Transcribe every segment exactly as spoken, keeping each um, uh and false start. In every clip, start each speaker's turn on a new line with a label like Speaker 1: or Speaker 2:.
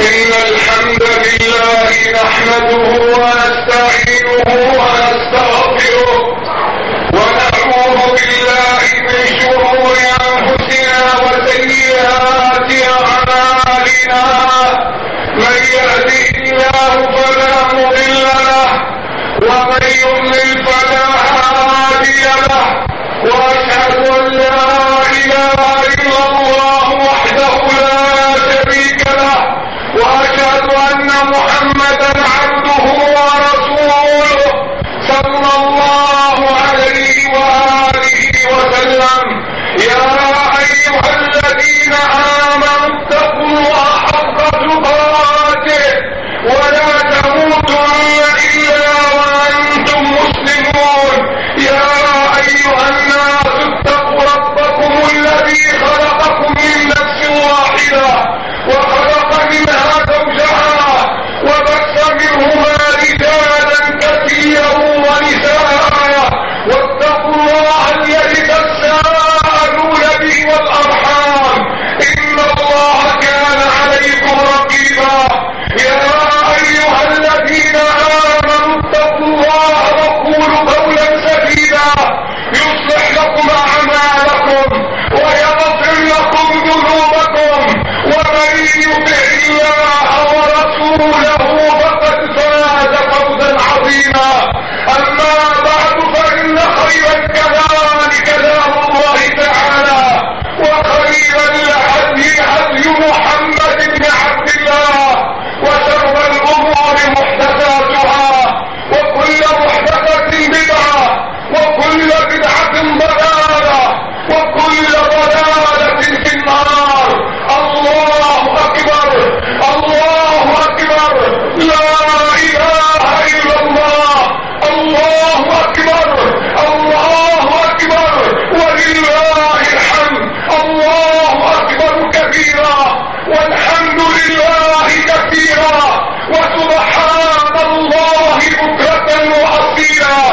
Speaker 1: إن الحمد لله نحمده ونستعينه ونستغفره ونعوذ بالله من شرور أنفسنا وسيئات أعمالنا. من يهده الله فلا مضل له ومن يضلل فلا هادي له. وأشهد أن لا إله إلا الله وحده لا شريك له، وأشهد أن محمدا عبده ورسوله صلى الله عليه وآله وسلم. يا أيها الذين آمنوا اتقوا الله حق تقاته ولا تموتن إلا وأنتم مسلمون. يا أيها الناس اتقوا ربكم الذي خلقكم من نفس واحدة وخلق منها زوجها وبث منهما رجالا كثيرا ونساء، واتقوا الله الذي تساءلون به والأرحام إن الله كان عليكم رقيبا. يا أيها الذين آمنوا اتقوا الله وقولوا قولا سديدا يصلح لكم أعمالكم ويغفر لكم ذنوبكم، ومن يطع الله ورسوله فقد فاز فوزا عظيما. أما بعد فإن خير الكلام كلام الله تعالى، وخير الهدي هدي محمد بن عبد الله، وشر الأمور محدثاتها، وكل محدثة بدعة، وكل بدعة ضلالة، وكل ضلالة في النار. الله أكبر الله أكبر، لا إله إلا الله. الله أكبر الله أكبر ولله الحمد. الله أكبر كبيرا والحمد لله كثيرا وسبحان الله بكرة وأصيلا.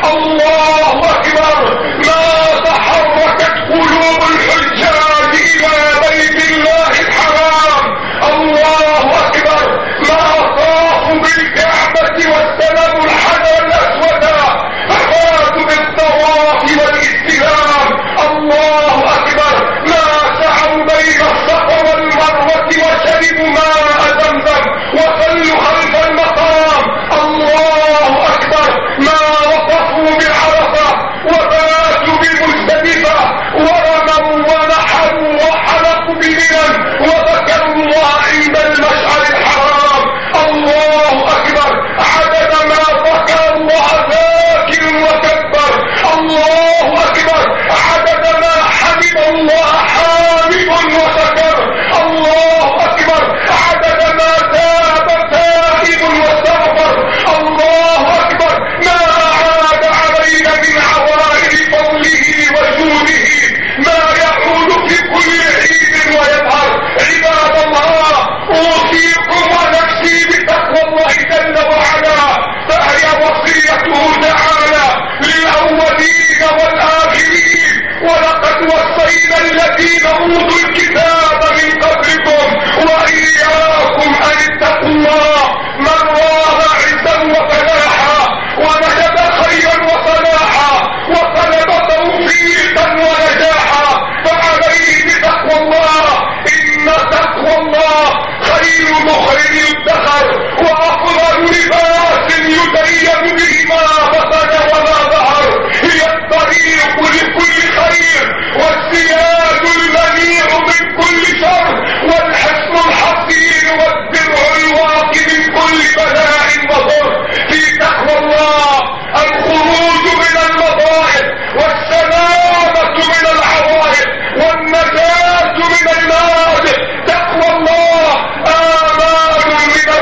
Speaker 1: الله أكبر، ما تحركت قلوب الحجاج إلى بيت الله الحرام. الله أكبر، ما طافوا بالكعبة واستلموا الحجر الأسود ففاتوا بالطواف والاستلام. الله أكبر، ما سعوا بين الصفا والمروة وشربوا ماء زمزم وصلوا خلف المقام. الله أكبر، ما وقفوا بعرفة وباتوا بمزدلفة ورموا ونحروا وحلقوا بمنى وذكروا الله عند المشعر الحرام. الله أكبر، عدد ما ذكر الله ذاكر وكبر. الله أكبر، عدد ما حمد الله حامد وشكر. الله أكبر، عدد ما تاب تائب واستغفر. الله أكبر، ما عاد علينا من عوائد فضله وجوده ما يعود في كل عيد ويظهر. عباد الله، أوصيكم ونفسي بتقوى الله جل وعلا، فهي وصيته تعالى للأولين والآخرين. ولقد وصينا الذين أوتوا الكتاب من قبلكم وإياكم أن اتقوا الله. من رام عزا وفلاحا ونجد خيرا وصلاحا وطلب توفيقا ونجاحا فعليه بتقوى الله. إن تقوى الله خير مخرج الدهر وأفضل لباس يتيم به ما بطن وما ظهر. هي الطريق لكل خير والسياد المنيع من كل شر والحصن الحصين والدرع الواقي من كل بلاء وضر. في تقوى الله الخروج من المضائق والسلامة من العوائق والنجاة من النار. تقوى الله آمان من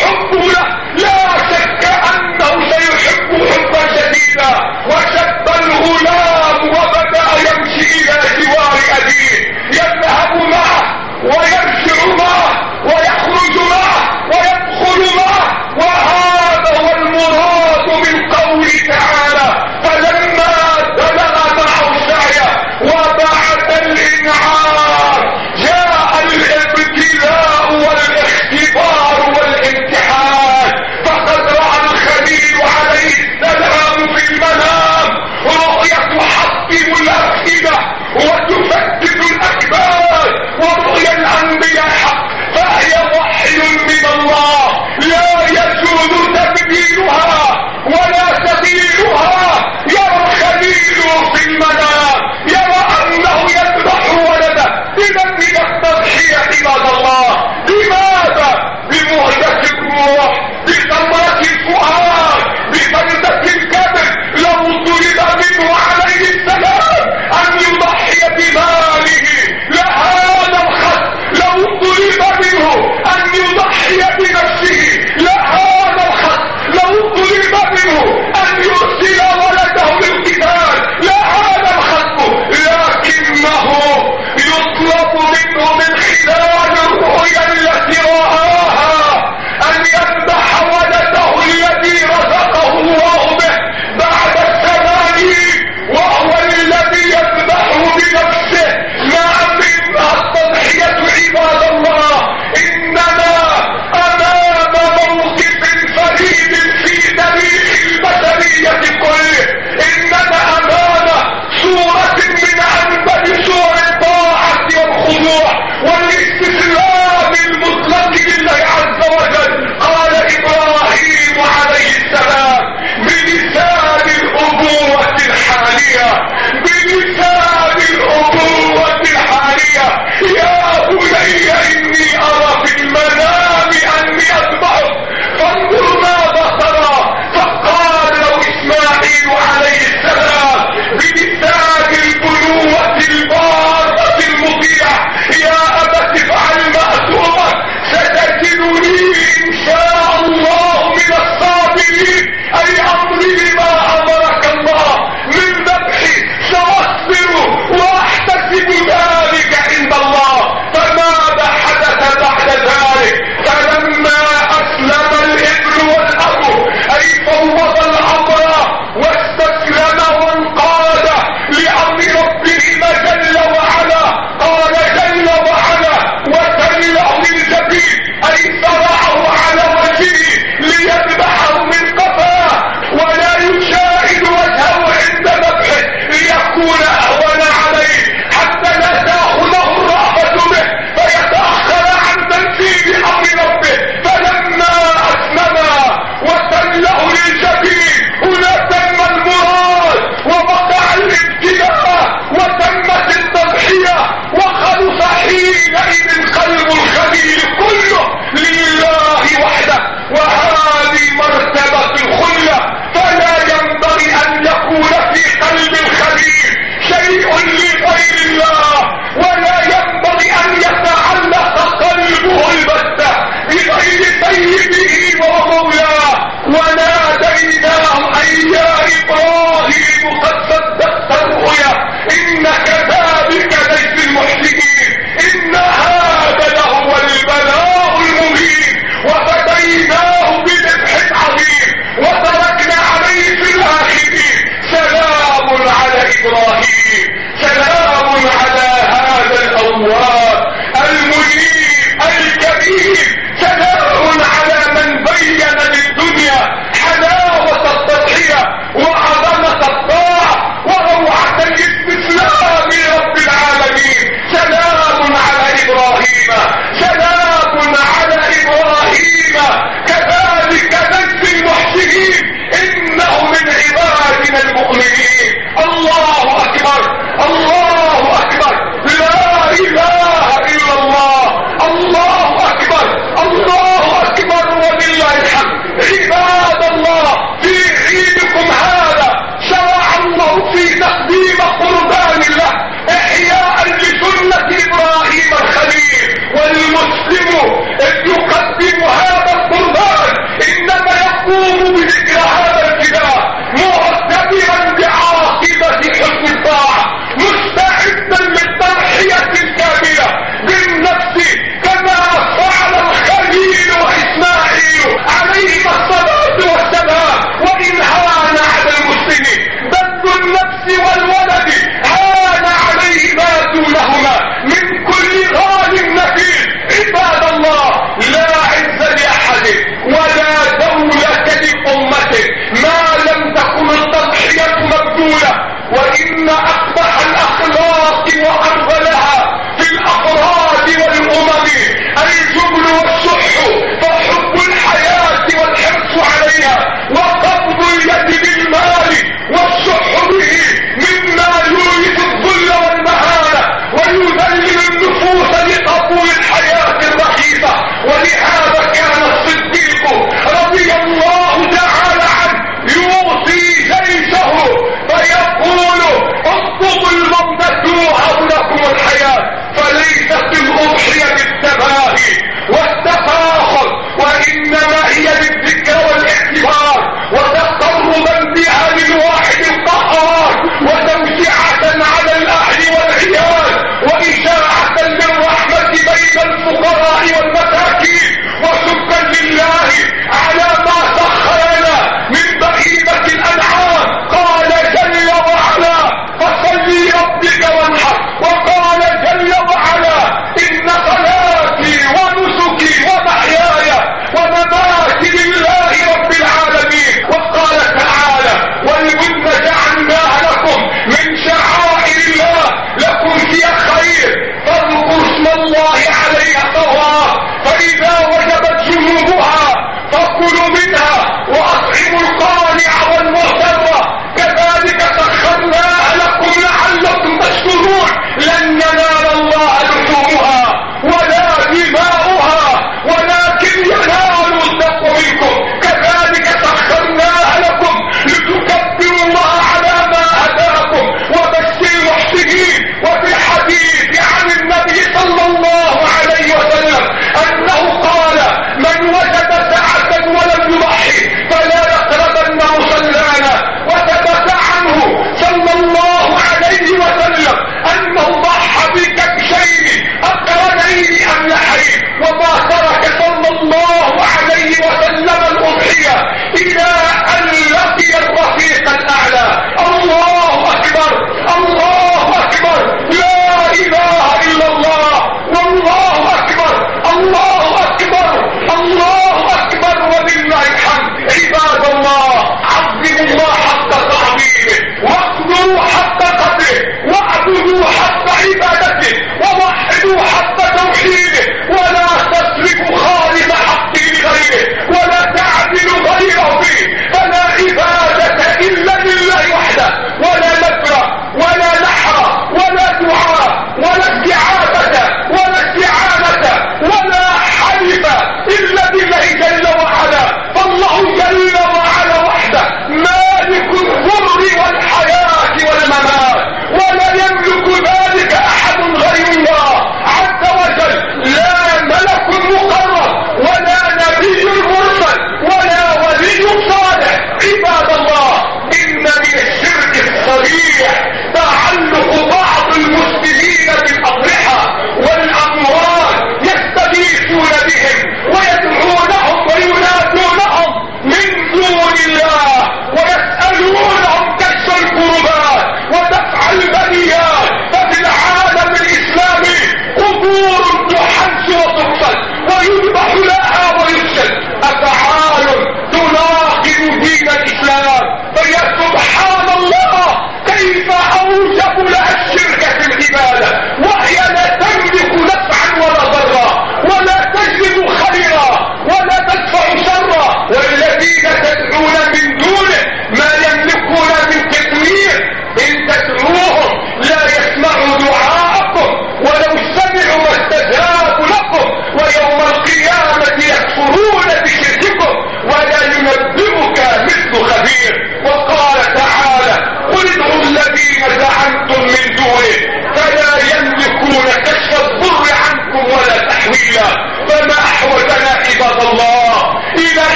Speaker 1: والحب له لا شك انه سيحب حبا شديدا. وشب الغلام وبدأ يمشي الى جوار ابيه، يذهب معه ويرجع معه ويخرج معه ويدخل معه، وهذا هو المراد من قوله تعالى فلما بلغ معه السعي وبعد الانعام جاء الابتلاء والاختبار والامتحان. فقد رأى الخليل عليه السلام في المنام رؤية تحطم الأفئدة وتفتت الأكباد، ورؤيا الأنبياء حق، فهي وحي من الله لا يجوز تبديلها ولا تغييرها. يرى الخليل في المنام يرى أنه يذبح ولده. إذا إلى التضحية عباد الله، لماذا؟ بمهجة الروح، بثمرة الفؤاد، بفردة الكبد. لو طلب منه عليه السلام أن يضحي بماله لهذا الخط، لو طلب منه أن يضحي بنفسه لهذا الخط، لو طلب منه أن يرسل ولده للقتال لهذا الخط، لكنه يطلب منه من خلال الرؤيا التي رآها أن يذبح ولده الذي رزقه الله به بعد الثمانين، وهو الذي يذبحه بنفسه. نعم إنها التضحية عباد الله. إننا أمام موقف فريد في تاريخ البشرية كله. إننا أمام صورة من أنبل صور الطاعة والخضوع والاستسلام المطلق لله عز وجل. قال إبراهيم عليه السلام بلسان الأبوة الحالية، بلسان الأبوة الحالية: يا بني إني أرى في المنام أني أذبحك فانظر ماذا ترى. فقال له إسماعيل عليه السلام بلسان البنوة البارة المطيعة: يا أبت افعل ما تؤمر ستجدني إن شاء الله من الصابرين. أي أمري بما أمرك الله من ذبحي سأصبر وأحتسب ذلك عند الله. فماذا حدث بعد ذلك؟ فلما أسلم الابن والأب أي فوض الأمر واستسلم وانقاد لأمر ربهما جل وعلا، قال جل وعلا: وتله للجبين، أي صرعه على وجهه ليذبحه من قفاه ولا يشاهد وجهه عند ذبحه ليكون أهون عليه، حتى لا تأخذه الرأفة به فيتأخر عن تنفيذ أمر ربه. فلما أسلما وتله للجبين هنا تم المراد ووقع الابتلاء وتمت التضحية، وخلص حينئذ قلب الخليل كله لله وحده. وهذه مرتبة الخلة، فلا ينبغي أن يكون في قلب الخليل شيء لغير الله، ولا ينبغي أن يتعلق قلبه البتة بغير سيده ومولاه. وناديناه أي يا إبراهيم قد صدقت الرؤيا إنك ذلك ليس المحسنين، إن هذا لهو البلاء المبين. وفديناه بذبح عظيم وتركنا عليه في الآخرين. سلام على إبراهيم، سلام على هذا الأواب المنيب الكبير، سلام على من بين للدنيا حلاوة التضحية وعظمة الطاعة وروعة الاستسلام لرب العالمين. سلام على إبراهيم، سلام على إبراهيم، كذلك نجزي المحسنين، إنه من عبادنا المؤمنين. الله أكبر، الله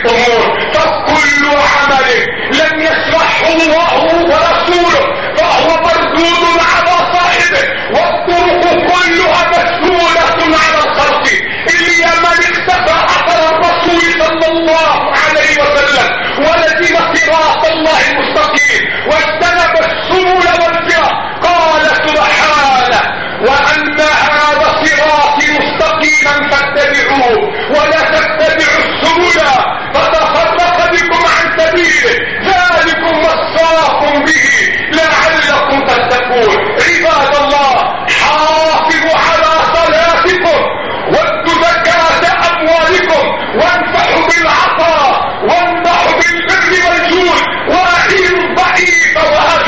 Speaker 1: الامور، فكل عمل لم يشرحه الله ورسوله فهو مردود على صاحبه، والطرق كلها مسؤولة على الخلق. اللي من اختفى اثر الرسول صلى الله عليه وسلم ولزم صراط الله المستقيم واجتنب السبل والفرق، قال سبحانه: وان هذا صراطي مستقيما فاتبعوه ولا تتبعوا السبل فتفرق بكم عن سبيله، ذلكم وصاكم به لعلكم تتقون. عباد الله، حافظوا على صلاتكم وادوا زكاة اموالكم وانفحوا بالعطاء وانضحوا بالبر والجود واعينوا الضعيف وهذا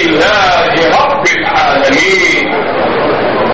Speaker 1: الله